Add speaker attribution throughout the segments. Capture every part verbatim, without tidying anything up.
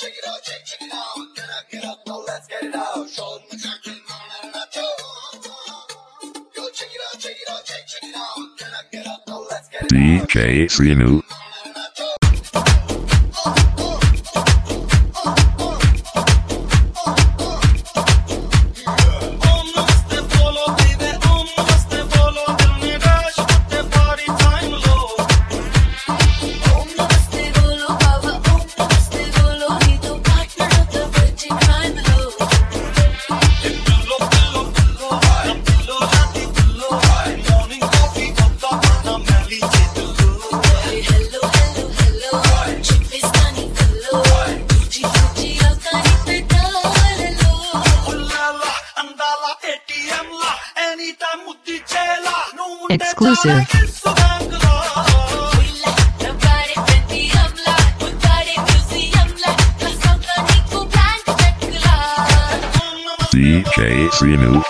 Speaker 1: check it out, check, check it out. Get up, get up, now let's get it out. Show me check it out. Go check it out, check it out, check, check it out. Get up, get up, now let's get it out.
Speaker 2: D J Srinu.
Speaker 3: Exclusive.
Speaker 2: D J Srinu.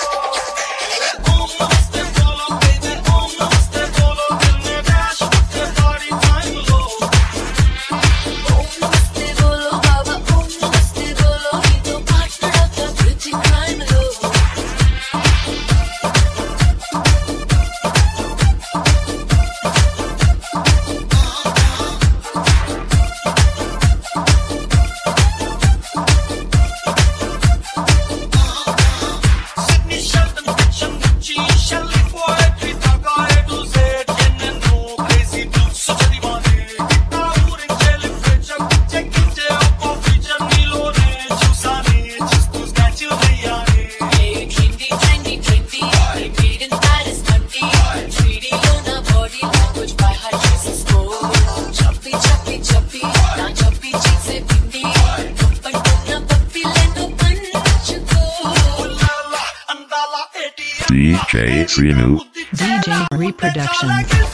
Speaker 2: D J Srinu.
Speaker 3: D J Reproduction.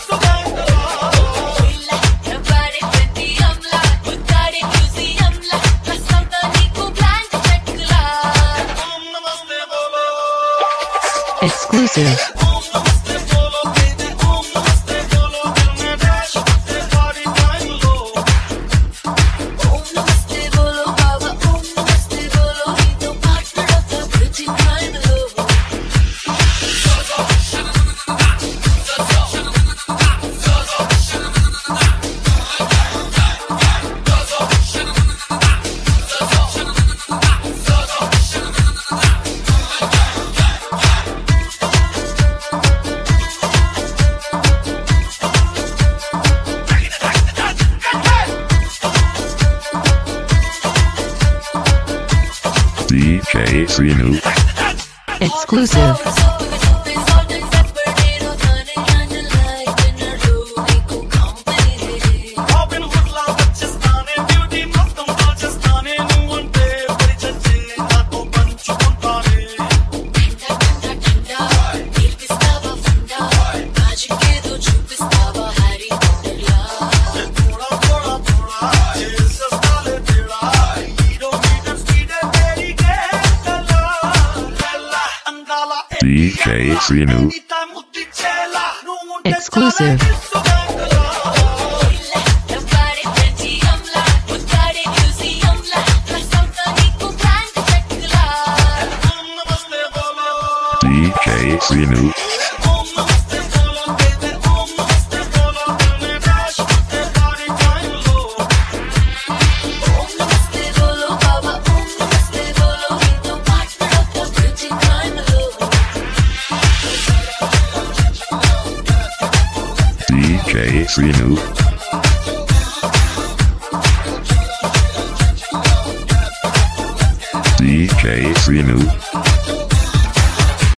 Speaker 3: Exclusive.
Speaker 2: D J Srinu.
Speaker 3: Exclusive.
Speaker 2: D J Srinu.
Speaker 3: Exclusive.
Speaker 2: D J Srinu. D J Srinu. D J Srinu.